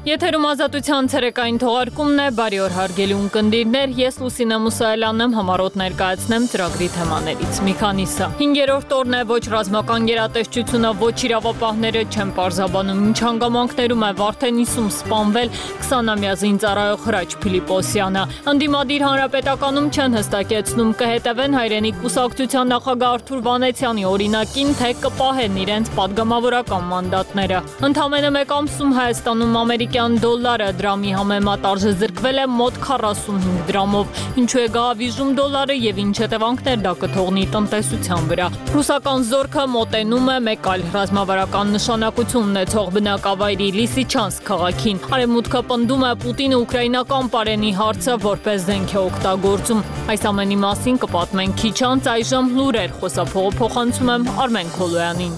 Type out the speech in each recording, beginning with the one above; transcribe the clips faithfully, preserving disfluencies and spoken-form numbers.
Եթերում ազատության ցերեկային թողարկումն է, բարի օր հարգելի ունկնդիրներ, ես Լուսինե Մուսայելյանն եմ, համառոտ ներկայացնեմ ծրագրի թեմաներից մի քանիսը։ Հինգերորդ օրն է, ոչ ռազմական գերատեսչությունը, ոչ իրավապահները չեն պարզաբանում, ինչ հանգամանքներում է Վարդենիսում սպանվել քսանամյա զինծառայող Հրաչ Փիլիպոսյանը։ Ընդդիմադիր հանրապետականում չեն հստակեցնում, կհետևեն հայրենիք կուսակցության նախագահ Արթուր Վանեցյանի օրինակին, թե կպահեն իրենց падգամավորական մանդատները։ Ընդամենը մեկ ամսում Հայաստանում ամերիկյան դոլարը դրամի համեմատ արժե զրկվել է մոտ քառասունհինգ դրամով, ինչու է գահավիժում դոլարը եւ ինչ հետևանքներ դա կթողնի տնտեսության վրա։ Ռուսական զորքը մոտենում է մեկ այլ ռազմավարական նշանակություն ունեցող բնակավայրի Լիսիչանսկ քաղաքին։ Արևմուտքը պնդում է Պուտինը ուկրաինական պարենի հարցը որպես զենք է օգտագործում։ Այս ամենի մասին կպատմենք քիչ անց, այժմ լուրեր, խոսափողը փոխանցում եմ Արմեն Քոլոյանին։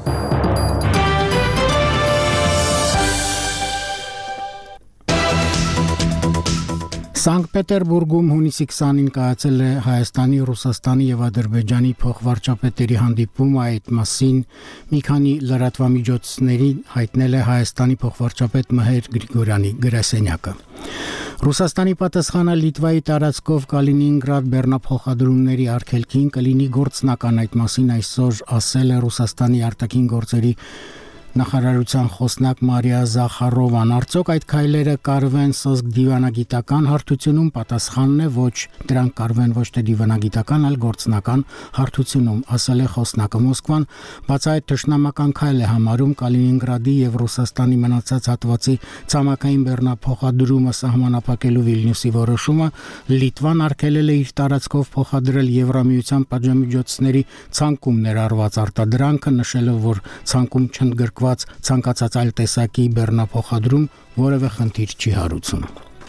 Սանկտ Պետերբուրգում հունիսի քսանին կայացել է Հայաստանի, Ռուսաստանի եւ Ադրբեջանի փոխվարչապետերի հանդիպում, այդ մասին մի քանի լրատվամիջոցների հայտնել է Հայաստանի փոխվարչապետ Մհեր Գրիգորյանի գրասենյակը։ Ռուսաստանի պատասխանը Լիտվայի տարածքով Կալինինգրադ բեռնափոխադրումների արգելքին կլինի գործնական, այդ մասին այսօր ասել է Ռուսաստանի արտաքին գործերի նախարարության խոսնակ Մարիա Զախարովան։ Արդյոք այդ քայլերը կարվեն սոսկ դիվանագիտական հարթությունում, պատասխանն է ոչ, դրանք կարվեն ոչ թե դիվանագիտական, այլ գործնական հարթությունում, ասել է խոսնակը։ Մոսկվան բացահայտ թշնամական քայլ է համարում Կալինինգրադի եւ Ռուսաստանի մնացած հատվածի ցամաքային բեռնափոխադրումը սահմանափակելու Վիլնյուսի որոշումը, Լիտվան արգելել է իր տարածքով փոխադրել Եվրամիության պատժամիջոցների ցանկում ներառված արտադրանքը, նշելով, որ ցանկում չընդգրկված ցանկացած այլ տեսակի բեռնափոխադրում որևէ խնդիր չի հարուցում։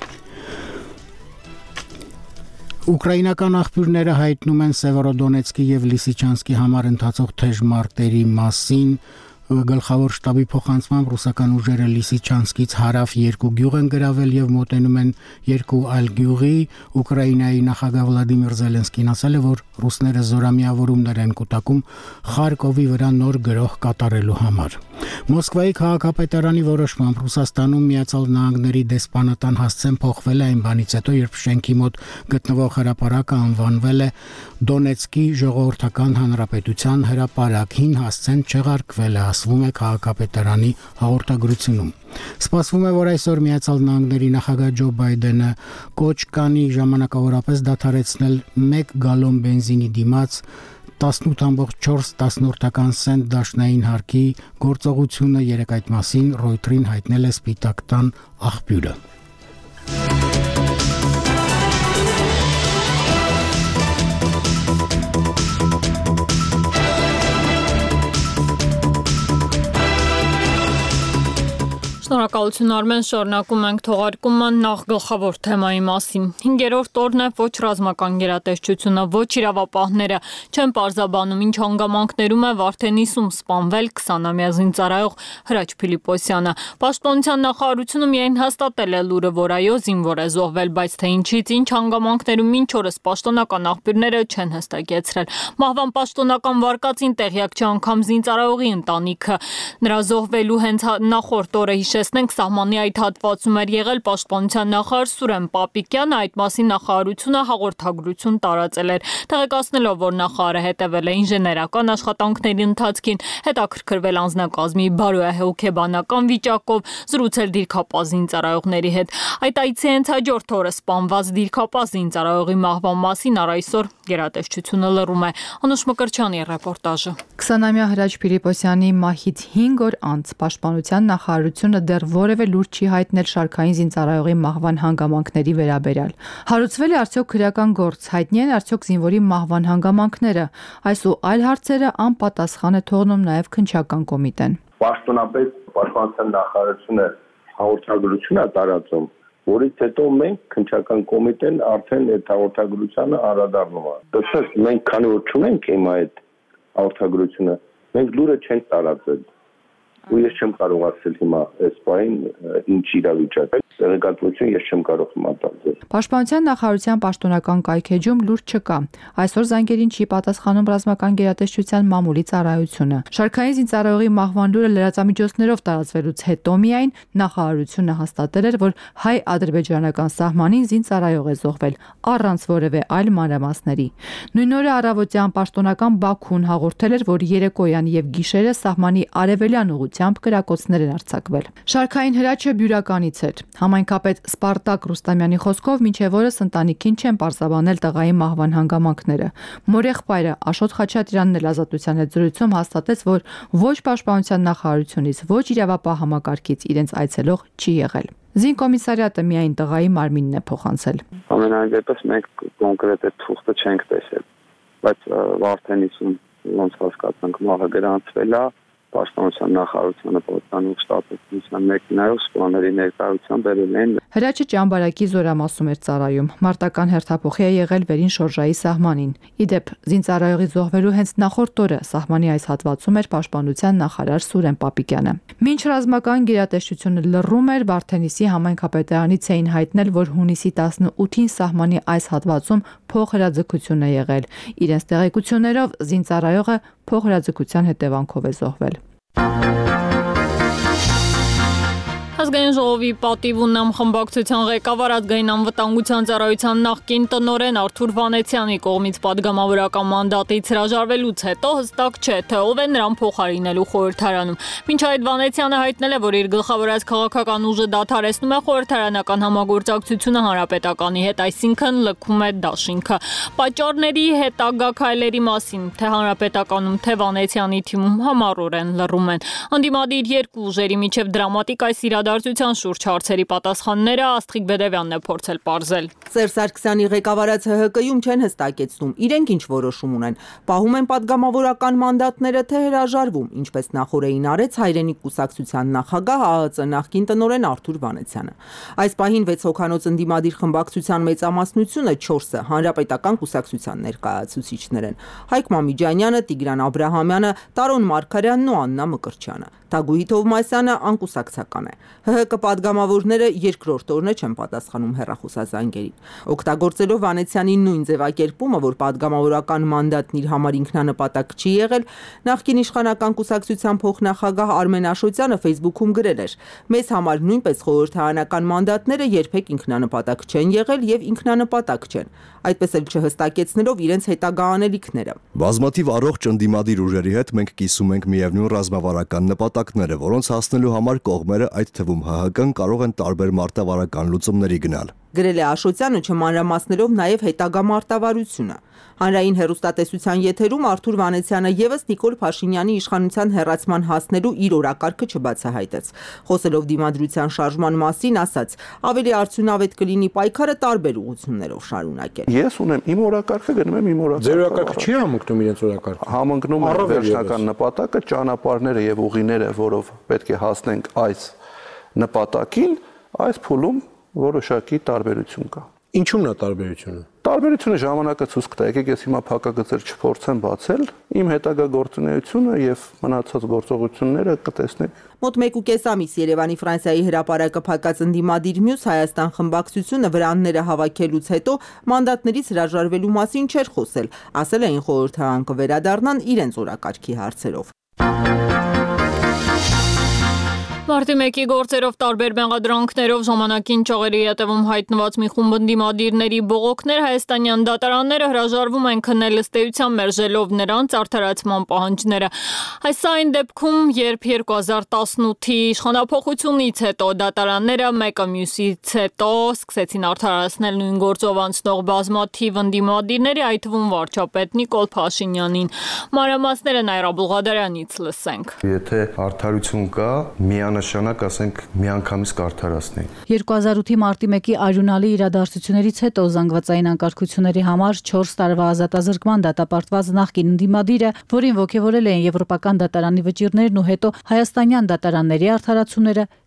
Ուկրաինական աղբյուրները հայտնում են Սևերոդոնեցկի եւ Լիսիչանսկի համար ընթացող թեժ մարտերի մասին։ Գլխավոր շտաբի փոխանցմամբ ռուսական ուժերը Լիսիչանսկից հարավ երկու գյուղ են գրավել եւ մոտենում են երկու այլ գյուղի։ Ուկրաինայի նախագահ Վլադիմիր Զելենսկին ասել է, որ ռուսները զորամիավորումներ են կուտակում Խարկովի վրա նոր գրոհ կատարելու համար։ Մոսկվայի քաղաքապետարանի որոշմամբ Ռուսաստանում Միացյալ Նահանգների դեսպանատան հասցեն փոխվել է այն բանից հետո, երբ շենքի մոտ գտնվող հրապարակը անվանվել է Դոնեցկի ժողովրդական հանրապետության հրապարակ։ Հին հասցեն չեղարկվել է, ասվում է քաղաքապետարանի հաղորդագրությունում։ Սպասվում է, որ այսօր Միացյալ Նահանգների նախագահ Ջո Բայդենը կոչ կանի ժամանակավորապես դադարեցնել մեկ գալոն բենզինի դիմաց տասնութ սենտ դաշնային հարկի գործողությունը, երեկ այդ մասին Ռոյթերին հայտնել է Սպիտակ տան աղբյուրը։ Շնորհակալություն Արմեն, շարունակում ենք թողարկումը նախ գլխավոր թեմայի մասին։ Հինգերորդ օրն է, ոչ ռազմական գերատեսչությունը, ոչ իրավապահները չեն պարզաբանում, ինչ հանգամանքներում է Վարդենիսում սպանվել քսանամյա զինծառայող Հրաչ Փիլիպոսյանը։ Պաշտպանության նախարարությունը միայն հաստատել է լուրը, որ այո, զինվոր է զոհվել, բայց թե ինչից, ինչ հանգամանքներում մինչ օրս պաշտոնական աղբյուրները չեն հստակեցրել։ Մահվան պաշտոնական վարկածին տեղյակ չի անգամ զինծառայողի ընտանիքը։ Նրա զոհվելու հենց նախորդ օրը Տեսնենք սահմանի այդ հատվածում էր եղել պաշտպանության նախարար Սուրեն Պապիկյանը, այդ մասին նախարարությունը հաղորդագրություն տարածել էր, տեղեկացնելով, որ նախարարը հետևել է ինժեներական աշխատանքների ընթացքին, հետաքրքրվել անձնակազմի բարոյահոգեբանական վիճակով, զրուցել դիրքապահ զինծառայողների հետ։ Այդ այցի հենց հաջորդ օրը սպանված դիրքապահ զինծառայողի մահվան մասին առ այսօր գերատեսչությունը լռում է։ Անուշ Մկրտչյանի ռեպորտաժը։ քսանամյա Հրաչ Փիլիպոսյանի մահից հինգ օր անց պաշտպանության նախարարությունը դեռ որևէ լուր չի հայտնել շարքային զինծառայողի մահվան հանգամանքների վերաբերյալ։ Հարուցվել է արդյոք քրեական գործ, հայտնի են արդյոք զինվորի մահվան հանգամանքները։ Այս ու այլ հարցերը անպատասխան է թողնում նաև քննչական կոմիտեն։ Պաշտոնապես պաշտպանության նախարարությունը հաղորդագրություն է տարածում, որից հետո մենք քննչական կոմիտեն արդեն այդ հաղորդագրությանը անդրադառնում է։ Դասես մենք քանի որ չունենք հիմա այդ հաղորդագրությունը, մենք լուրը չենք տարածել։ ու ես չեմ կարող ասել հիմա այս բանին ինչ իրավիճակ է, տեղեկատվություն ես չեմ կարող մտածել։ Պաշտպանության նախարարության պաշտոնական կայքեջում լուրջ չկա։ Այսօր զանգերին չի պատասխանում ռազմական գերատեսչության մամուլի ծառայությունը։ Շարքային զինծառայողի մահվան լուրը լրատվամիջոցներով տարածվելուց հետո միայն նախարարությունը հաստատել էր, որ հայ-ադրբեջանական սահմանին զինծառայող է զոհվել, առանց որևէ այլ մանրամասների։ Նույն օրը առավոտյան պաշտոնական Բաքուն հաղորդել էր, որ երեկոյան եւ գիշերը սահմանի արևելյան ուղությամբ կրակոցներ են արձակվել։ Շարքային հրաչը բյուրականից էր։ Համայնքապետ Սպարտակ Ռուստամյանի խոսքով մինչև օրս ընտանիքին չեն պարզաբանել տղայի մահվան հանգամանքները։ Մորեղբայրը Աշոտ Խաչատրյանն էլ Ազատության հետ զրույցում հաստատեց, որ ոչ պաշտպանության նախարարությունից, ոչ իրավապահ համակարգից իրենց այցելող չի եղել։ Զինկոմիսարիատը միայն տղայի մարմինն է փոխանցել։ Ամենայն դեպս մենք կոնկրետ այդ թուղթը չենք տեսել, բայց Վարդենիսում ոնց հասկացանք մահը գրանցվել է, պաշտպանության նախարարությունը պատկանող շտաբի մեքենայով սպաների ներկայությամբ բերել են։ Հրաչը ճամբարակի զորամասում էր ծառայում։ Մարտական հերթափոխի է եղել Վերին Շորժայի սահմանին։ Իդեպ զինծառայողի զոհվելու հենց նախորդ օրը սահմանի այս հատվածում էր պաշտպանության նախարար Սուրեն Պապիկյանը։ Մինչ ռազմական գերատեսչությունը լռում էր, Վարդենիսի համայնքապետարանից էին հայտնել, որ հունիսի տասնութին սահմանի այս հատվածում փոխհրաձգություն է եղել։ Իրենց տեղեկություններով զինծառայողը փոխհրաձգության հետևանքով է զոհվել։ Ազգային ժողովի պատիվ ու նամխմբակցության ղեկավար ազգային անվտանգության ծառայության նախկին տնօրեն Արթուր Վանեցյանի կողմից падգամավորական մանդատից հրաժարվելուց հետո հստակ չէ, թե ով է նրան փոխարինելու խորհրդարանում։ Մինչ այդ Վանեցյանը հայտնել է, որ իր գլխավորած քաղաքական ուժը դադարեցնում է խորհրդարանական համագործակցությունը հանրապետականի հետ, այսինքն լքում է դաշինքը։ Պատճառների հետագա քայլերի մասին թե հանրապետականում, թե Վանեցյանի թիմում համառորեն լռում են։ Անդիմադիր երկու ուժերի միջև դրամատիկ այս իրադարձության շուրջ հարցերի պատասխանները Աստղիկ Բեդևյանն է փորձել պարզել։ Սերժ Սարգսյանի ղեկավարած Հ Հ Կ-ում չեն հստակեցնում, իրենք ինչ որոշում ունեն։ Պահում են падգամավորական մանդատները, թե հրաժարվում, ինչպես նախորդին արեց Հայրենիք կուսակցության նախագահ Ա Ծ նախկին տնօրեն Արթուր Վանեցյանը։ Այս պահին վեց հոգանոց ընդդիմադիր խմբակցության մեծամասնությունը չորսը հանրապետական կուսակցության ներկայացուցիչներ են։ Հայկ Մամիջանյանը, Տիգրան Աբրահամյանը, Տարոն Մարգարյանն ու Աննա Մկրտչյանը։ Թագուհի Թովմասյանը անկուսակցական է։ Հ Հ Կ падգամավորները երկրորդ օրն չեն պատասխանում հեռախոսազանգերին։ Օգտագործելով Վանեցյանի նույն ձևակերպումը, որ падգամավորական մանդատն իր համար ինքնանպատակ չի եղել, նախկին իշխանական կուսակցության փոխնախագահ Արմեն Աշոտյանը Facebook-ում գրել էր. «Մեզ համար նույնպես խորհրդարանական մանդատները երբեք ինքնանպատակ չեն եղել եւ ինքնանպատակ չեն»։ Այդպես էլ չհստակեցնելով իրենց հետագա անելիքները։ Բազմաթիվ առողջ ընդդիմադիր ուժերի հետ մենք կիսում ենք միևնույն ռազմավարական նպատակները, որոնց հասնելու համար կողմերը, այդ թվում Հ Հ Կն, կարող են տարբեր մարտավարական լուծումների գնալ։ Գրել է Աշոտյանը, չմանրամասնելով նաև հետագա մարտավարությունը։ Հանրային հեռուստատեսության եթերում Արթուր Վանեցյանը եւս Նիկոլ Փաշինյանի իշխանության հեռացման հասնելու իր օրակարգը չբացահայտեց։ Խոսելով դիմադրության շարժման մասին, ասաց. ավելի արդյունավետ կլինի պայքարը տարբեր ուղղություններով շարունակել։ Ես ունեմ իմ օրակարգը, գնում եմ իմ օրակարգը։ Ձեր օրակարգը չի համընկնում իրենց օրակարգը։ Համընկնում է վերջնական նպատակը, ճանապարհները եւ ուղիները, որով պետք է հասնենք այս նպատակին, այս փուլում որոշակի տարբերություն կա։ Ինչու՞մն է տարբերությունը։ Տարբերությունը ժամանակը ցույց կտա, եկեք ես հիմա փակագծեր չփորձեմ բացել, իմ հետագա գործունեությունը եւ մնացած գործողությունները կտեսնեք։ Մոտ մեկ ու կես ամիս Երևանի Ֆրանսիայի հրապարակը փակած ընդդիմադիր մյուս Հայաստան խմբակցությունը վրանները հավաքելուց հետո մանդատներից հրաժարվելու մասին չէր խոսել, ասել էին խորհրդարան կվերադառնան իրենց օրակարգի հարցերով։ Մարտի մեկի գործերով տարբեր մեղադրանքներով ժամանակին ճաղերի հետևում հայտնված մի խումբ ընդդիմադիրների բողոքներ հայաստանյան դատարանները հրաժարվում են քննել ըստ էության մերժելով նրանց արդարացման պահանջները։ Այս այն դեպքում, երբ երկու հազար տասնութի իշխանափոխությունից հետո դատարանները մեկը մյուսից հետո սկսեցին արդարացնել նույն գործով անցնող բազմաթիվ ընդդիմադիրների, այդ թվում վարչապետ Նիկոլ Փաշինյանին։ Մանրամասները Նայրա Բուլղադարյանից լսենք։ Եթե արդարություն կա, միանշանակ ասենք միանգամից կարդարացնի։ երկու հազար ութի մարտի մեկի արյունալի իրադարձություններից հետո զանգվածային անկարգությունների համար չորս տարվա ազատազրկման դատապարտված նախկին ընդդիմադիրը, որին ոգևորել էին եվրոպական դատարանի վճիռներն ու հետո հայաստանյան դատարանների արդարացումները,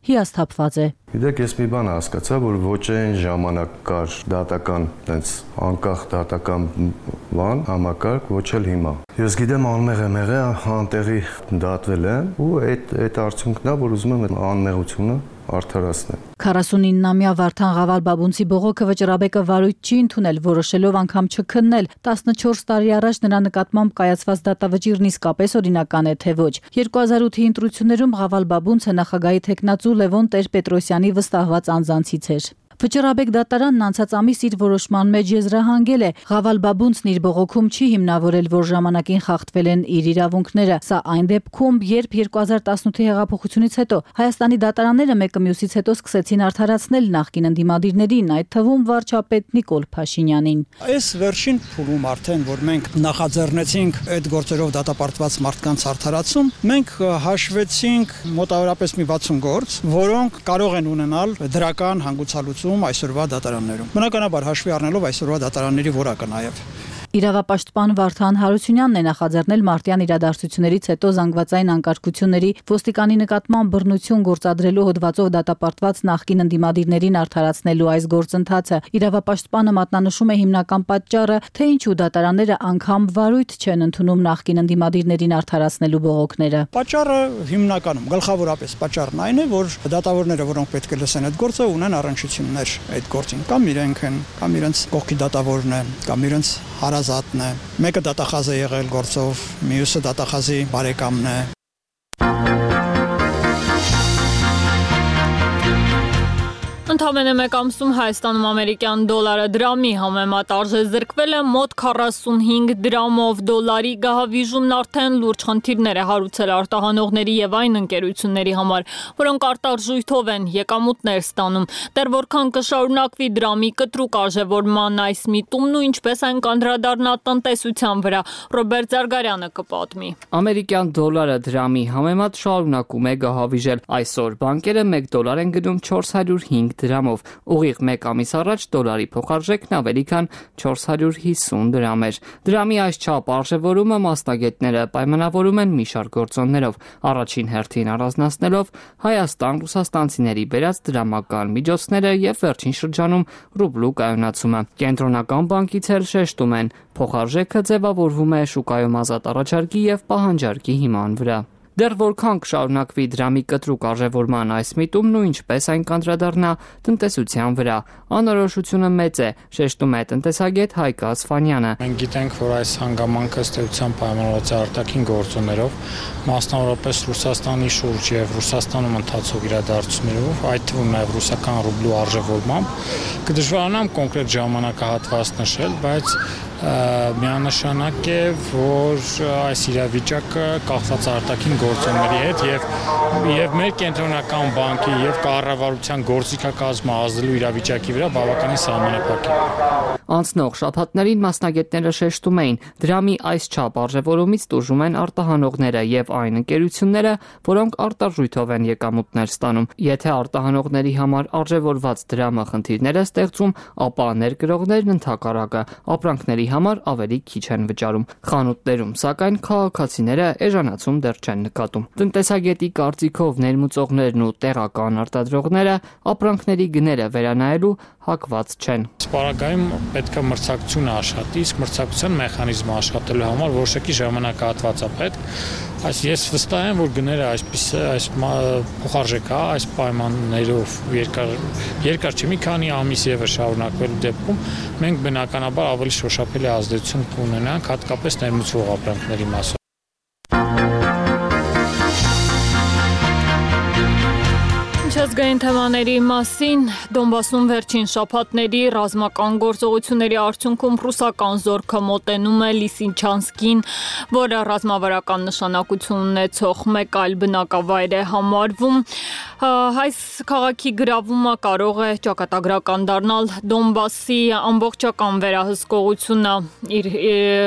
հիասթափված է։ Գիտեք, ես մի բան հասկացա, որ ոչ այն ժամանակ կար դատական, տենց անկախ դատական բան, համակարգ, ոչ էլ հիմա։ Ես գիտեմ անմեղ եմ եղել, անտեղի դատվել եմ, ու այդ այդ արդյունքն է, որ ուզում եմ անմեղությունը արդարացնել։ քառասունիննամյա Վարդան Ղավալ-Բաբունցի բողոքը վճռաբեկը վարույթ չի ընդունել, որոշելով անգամ չքննել։ տասնչորս տարի առաջ նրա նկատմամբ կայացված դատավճիռն իսկապես օրինական է, թե ոչ։ երկու հազար ութի ընտրություններում Ղավալ-Բաբունցը նախագահի թեկնածու Լևոն Տեր-Պետրոսյանի վստահված անձանցից էր։ Վճռաբեկ դատարանն անցած ամիս իր որոշման մեջ եզրահանգել է. Ղավալ-Բաբունցն իր բողոքում չի հիմնավորել, որ ժամանակին խախտվել են իր իրավունքները։ Սա այն դեպքում, երբ երկու հազար տասնութի հեղափոխությունից հետո Հայաստանի դատարանները մեկը մյուսից հետո սկսեցին արդարացնել նախկին ընդդիմադիրներին, այդ թվում վարչապետ Նիկոլ Փաշինյանին։ Այս վերջին փուլում արդեն, որ մենք նախաձեռնեցինք այդ գործերով դատապարտված մարդկանց արդարացում, մենք հաշվեցինք մոտավորապես մի վաթսուն գործ, որոնք կարող են ունենալ դրական հանգուցալուծում այսօրվա դատարաններում։ Բնականաբար հաշվի առնելով այսօրվա դատարանների որակը նաև։ Իրավապաշտպան Վարդան Հարությունյանն է նախաձեռնել մարտյան իրադարձություններից հետո զանգվածային անկարգությունների ոստիկանի նկատմամբ բռնություն գործադրելու հոդվածով դատապարտված նախկին ընդդիմադիրներին արդարացնելու այս գործընթացը։ Իրավապաշտպանը մատնանշում է հիմնական պատճառը, թե ինչու դատարանները անգամ վարույթ չեն ընդունում նախկին ընդդիմադիրներին արդարացնելու բողոքները։ Պատճառը հիմնականում, գլխավորապես պատճառն այն է, որ դատավորները, որոնք պետք է լսեն այդ գործը, ունեն առնչություններ այդ գործին, կամ իրենք են, կամ իրենց կողքի դատավորն է, կամ իրենց հարազատն է։ Մեկը դատախազ է եղել գործով, մյուսը դատախազի բարեկամն է։ Ընդամենը մեկ ամսում Հայաստանում ամերիկյան դոլարը դրամի համեմատ արժե զրկվել է մոտ քառասունհինգ դրամով։ Դոլարի գահավիժումն արդեն լուրջ խնդիրներ է հարուցել արտահանողների եւ այն ընկերությունների համար, որոնք արտարժույթով են եկամուտներ ստանում։ Դեռ որքան կշարունակվի դրամի կտրուկ արժևորման այս միտումն ու ինչպես այն կանդրադառնա տնտեսության վրա, Ռոբերտ Զարգարյանը կպատմի։ Ամերիկյան դոլարը դրամի համեմատ շարունակում է գահավիժել։ Այսօր բանկերը մեկ դոլար են գնում չորս հարյուր հինգ դրամով։ Ուղիղ մեկ ամիս առաջ դոլարի փոխարժեքն ավելի քան չորս հարյուր հիսուն դրամ էր։ Դրամի այս չափ արժևորումը մասնագետները պայմանավորում են մի շարք գործոններով, առաջին հերթին առանձնացնելով Հայաստան ռուսաստանցիների բերած դրամական միջոցները եւ վերջին շրջանում ռուբլու կայունացումը։ Կենտրոնական բանկից էլ շեշտում են, փոխարժեքը ձևավորվում է շուկայում ազատ առաջարկի եւ պահանջարկի հիման վրա։ Դեռ որքան կշարունակվի դրամի կտրուկ արժևորման այս միտումն ու ինչպես այն կանդրադառնա տնտեսության վրա, անորոշությունը մեծ է, շեշտում է տնտեսագետ Հայկ Ասֆանյանը։ Մենք գիտենք, որ այս հանգամանքը ըստ էության պայմանավորված է արտաքին գործոններով, մասնավորապես Ռուսաստանի շուրջ եւ Ռուսաստանում ընթացող իրադարձություններով, այդ թվում նաեւ ռուսական ռուբլու արժևորմամբ, կդժվարանամ կոնկրետ ժամանակահատված նշել, բայց միանշանակ է, որ այս իրավիճակը կախված արտաքին գործոնների հետ եւ եւ մեր կենտրոնական բանկի եւ կառավարության գործիքակազմը ազդելու իրավիճակի վրա բավականին սահմանափակ է։ Անցնող շաբաթներին մասնագետները շեշտում էին, դրամի այս չափ արժևորումից տուժում են արտահանողները եւ այն ընկերությունները, որոնք արտարժույթով են եկամուտներ ստանում։ Եթե արտահանողների համար արժևորված դրամը խնդիրներ է ստեղծում, ապա ներկրողներն ընդհակառակը ապրանքների համար ավելի քիչ են վճարում։ Խանութներում, սակայն քաղաքացիները էժանացում դեռ չեն նկատում։ Տնտեսագետի կարծիքով ներմուծողներն ու տեղական արտադրողները ապրանքների գները վերանայելու հակված չեն։ Սպառակայում պետք է մրցակցությունը աշխատի, իսկ մրցակցության մեխանիզմը աշխատելու համար որոշակի ժամանակահատված է պետք։ Այս ես վստահ եմ, որ գները այսպես այս փոխարժեքա, այս պայմաններով երկար երկար չի մի քանի ամիս եւս շարունակվելու դեպքում մենք բնականաբար ավելի շոշափելի ազդեցություն կունենանք, հատկապես ներմուծվող ապրանքների մասով։ Ազգային թեմաների մասին Դոնբասում վերջին շաբաթների ռազմական գործողությունների արդյունքում ռուսական զորքը մոտենում է Լիսիչանսկին, որը ռազմավարական նշանակություն ունեցող մեկ այլ բնակավայր է համարվում։ Այս քաղաքի գրավումը կարող է ճակատագրական դառնալ Դոնբասի ամբողջական վերահսկողությունը իր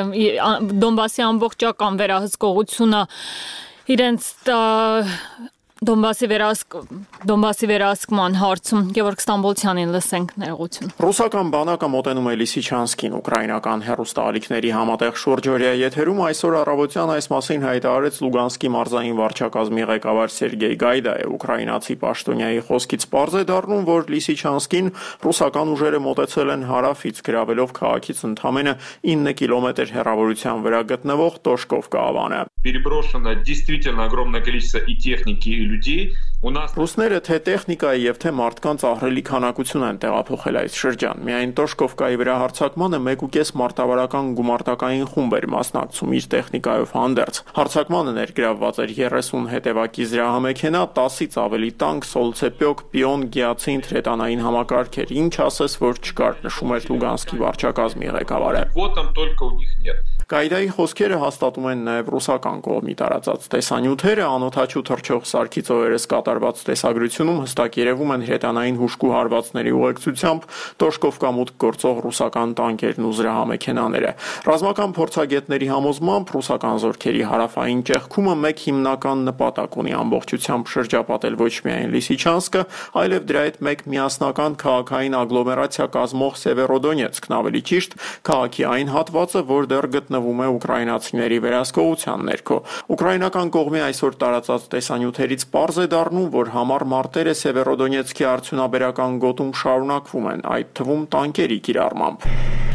Դոնբասի ամբողջական վերահսկողությունը իրենց Դոնբասի վերահսկ Դոնբասի վերահսկման հարցում Գևորգ Ստամբոլցյանին լսենք ներողություն։ Ռուսական բանակը մոտենում է Լիսիչանսկին, ուկրաինական հեռուստաալիքների համատեղ շուրջօրյա եթերում այսօր առավոտյան այս մասին հայտարարեց Լուգանսկի մարզային վարչակազմի ղեկավար Սերգեյ Գայդայը։ Ուկրաինացի պաշտոնյայի խոսքից պարզ է դառնում, որ Լիսիչանսկին ռուսական ուժերը մոտեցել են հարավից, գրավելով քաղաքից ընդամենը ինը կիլոմետր հեռավորության վրա գտնվող Տոշկովկա ավանը։ Переброшено действительно огромное количество и техники, и людей. У нас Ռուսները թե տեխնիկայի եւ թե մարդկանց ահռելի քանակություն են տեղափոխել այս շրջան։ Միայն Տոշկովկայի վրա հարձակմանը մեկ ու կես մարտավարական գումարտակային խումբ էր մասնակցում իր տեխնիկայով հանդերձ։ Հարձակմանը ներգրավված էր երեսուն հետևակի զրահամեքենա, տասից ավելի տանկ, սոլցեպյոկ, պիոն, գիացին, թրետանային համակարգեր, ինչ ասես, որ չկար, նշում էր Լուգանսկի վարչակազմի ղեկավարը։ Вот там только у них нет. Գայդայի խոսքերը հաստատում են նաև ռուսական կողմի տարածած տեսանյութերը, անօդաչու թռչող սարքից օրերս կատարված տեսագրությունում հստակ երևում են հրետանային հուժկու հարվածների ուղեկցությամբ Տոշկովկա մուտք գործող ռուսական տանկերն ու զրահամեքենաները։ Ռազմական փորձագետների համոզմամբ ռուսական զորքերի հարավային ճեղքումը մեկ հիմնական նպատակ ունի ամբողջությամբ շրջապատել ոչ միայն Լիսիչանսկը, այլև դրա հետ մեկ միասնական քաղաքային ագլոմերացիա կազմող Սևերոդոնեցկն, ավելի ճիշտ քաղաքի այն հատվածը, որ դեռ գտնվում է ուկրաինացիների վերահսկողության ներքո։ Ուկրաինական կողմի այսօր տարածած տեսանյութերից պարզ է դառնում, որ համառ մարտերը Սևերոդոնեցկի արդյունաբերական գոտում շարունակվում են, այդ թվում տանկերի կիրառմամբ։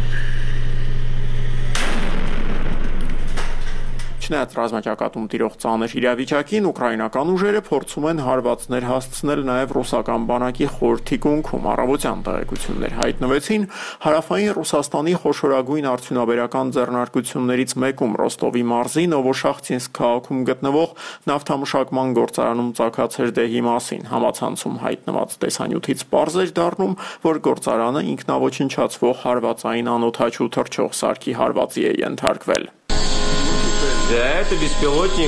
Չնայած ռազմաճակատում տիրող ծանր իրավիճակին, ուկրաինական ուժերը փորձում են հարվածներ հասցնել նաև ռուսական բանակի խորհրդի կողմում։ Առավոտյան տեղեկություններ հայտնվեցին հարավային Ռուսաստանի խոշորագույն արդյունաբերական ձեռնարկություններից մեկում Ռոստովի մարզի Նովոշախտինսկ քաղաքում գտնվող նավթամշակման գործարանում ծագած հրդեհի մասին։ Համացանցում հայտնված տեսանյութից պարզ էր դառնում, որ գործարանը ինքնաոչնչացվող հարվածային անօդաչու թռչող սարքի հարվածի է ենթարկվել։ Да, это беспилотник.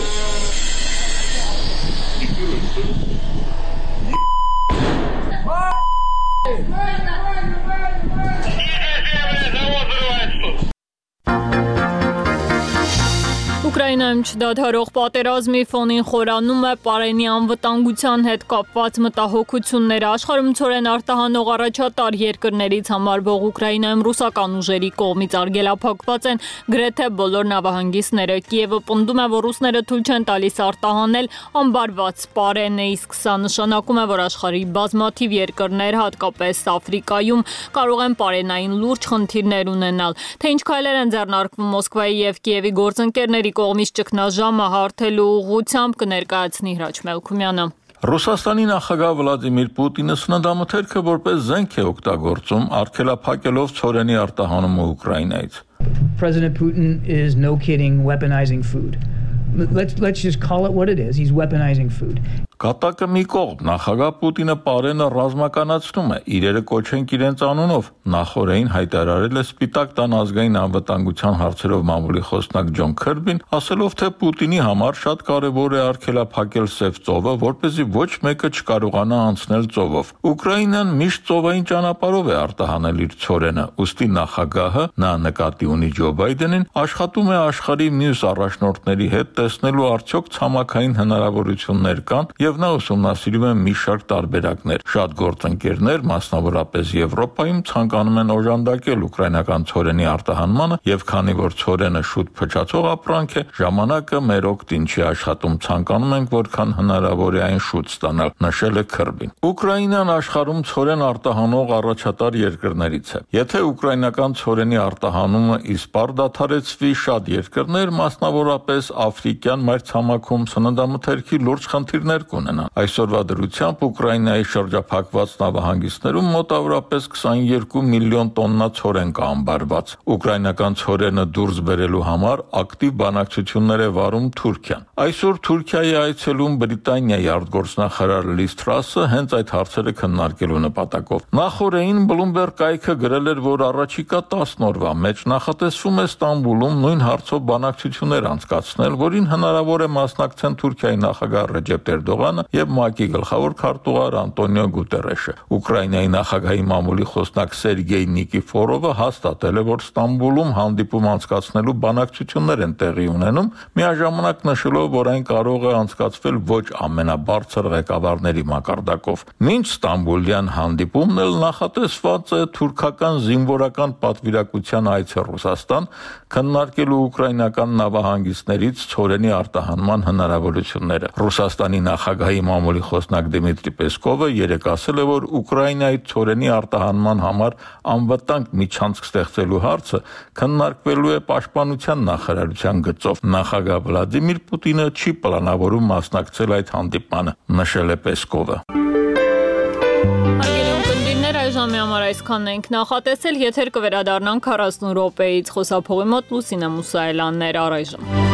Ուկրաինայում չդադարող պատերազմի ֆոնին խորանում է Պարենի անվտանգության հետ կապված մտահոգությունները։ Աշխարհում ցորեն արտահանող առաջատար երկրներից համարվող Ուկրաինայում ռուսական ուժերի կողմից արգելափակված են գրեթե բոլոր նավահանգիստները։ Կիևը պնդում է, որ ռուսները թույլ չեն տալիս արտահանել ամբարված Պարենը, իսկ սա նշանակում է, որ աշխարհի բազմաթիվ երկրներ, հատկապես Աֆրիկայում, կարող են Պարենային լուրջ խնդիրներ ունենալ։ Թե ինչ քայլեր են ձեռնարկվում Մոսկվայի եւ Կիևի գործընկերների կողմից ճգնաժամը հարթելու ուղղությամբ կներկայացնի Հրաչ Մելքումյանը։ Ռուսաստանի նախագահ Վլադիմիր Պուտինը սննդամթերքը որպես զենք է օգտագործում, արգելափակելով ցորենի արտահանումը Ուկրաինայից։ President Putin is no kidding weaponizing food. Let's let's just call it what it is. He's weaponizing food. Կատակը մի կողմ, նախագահ Պուտինը Պարենը ռազմականացնում է, իրերը կոչենք իրենց անունով, նախորդին հայտարարել է Սպիտակ տան ազգային անվտանգության հարցերով մամուլի խոսնակ Ջոն Քըրբին, ասելով, թե Պուտինի համար շատ կարևոր է արգելափակել Սև ծովը, որպեսզի ոչ մեկը չկարողանա անցնել ծովով։ Ուկրաինան միշտ ծովային ճանապարհով է արտահանել իր ցորենը, ուստի նախագահը, նա նկատի ունի Ջո Բայդենին, աշխատում է աշխարհի մյուս առաջնորդների հետ տեսնելու արդյոք ցամաքային հնարավորություններ կան եւ նա ուսումնասիրում է մի շարք տարբերակներ։ Շատ գործընկերներ, մասնավորապես Եվրոպայում, ցանկանում են օժանդակել ուկրաինական ցորենի արտահանմանը եւ քանի որ ցորենը շուտ փչացող ապրանք է, ժամանակը մեր օգտին չի աշխատում, ցանկանում ենք որքան հնարավոր է այն շուտ ստանալ, նշել է Քըրբին։ Ուկրաինան աշխարհում ցորեն արտահանող առաջատար երկրներից է։ Եթե ուկրաինական ցորենի արտահանումը իսպառ դադարեցվի, շատ երկրներ, մասնավորապես աֆրիկյան մայրցամաքում սննդամթերքի լուրջ խնդիրներ կունենան։ Այսօրվա դրությամբ Ուկրաինայի շրջափակված նավահանգիստներում մոտավորապես քսաներկու միլիոն տոննա ցորեն կա ամբարված։ Ուկրաինական ցորենը դուրս բերելու համար ակտիվ բանակցություններ է վարում Թուրքիան։ Այսօր Թուրքիայի այցելում Բրիտանիայի արտգործնախարար Լիզ Թրասը հենց այդ հարցերը քննարկելու նպատակով։ Նախորդին Bloomberg կայքը գրել էր, որ առաջիկա տասն օրվա մեջ նախատեսվում է Ստամբուլում նույն հարցով բանակցություններ անցկացնել, որին հնարավոր է մասնակցեն Թուրքիայի նախագահ Ռեջեփ Էրդողան Երևանը եւ ՄԱԿ-ի գլխավոր քարտուղար Անտոնիո Գուտերեշը։ Ուկրաինայի նախագահի մամուլի խոսնակ Սերգեյ Նիկիֆորովը հաստատել է, որ Ստամբուլում հանդիպում անցկացնելու բանակցություններ են տեղի ունենում, միաժամանակ նշելով, որ այն կարող է անցկացվել ոչ ամենաբարձր ղեկավարների մակարդակով։ Մինչ Ստամբուլյան հանդիպումն էլ նախատեսված է թուրքական զինվորական պատվիրակության այցը Ռուսաստան, քննարկելու ուկրաինական նավահանգիստներից ցորենի արտահանման հնարավորությունները։ Ռուսաստանի նախագահի մամուլի խոսնակ Դմիտրի Պեսկովը երեկ ասել է, որ Ուկրաինայի ցորենի արտահանման համար անվտանգ միջանցք ստեղծելու հարցը քննարկվելու է պաշտպանության նախարարության գծով։ Նախագահ Վլադիմիր Պուտինը չի պլանավորում մասնակցել այդ հանդիպմանը, նշել է Պեսկովը։ Ժամի համար այսքանն ենք նախատեսել, եթեր կվերադառնանք քառասուն րոպեից, խոսափողի մոտ Լուսինե Մուսայելյանն էր, առայժմ։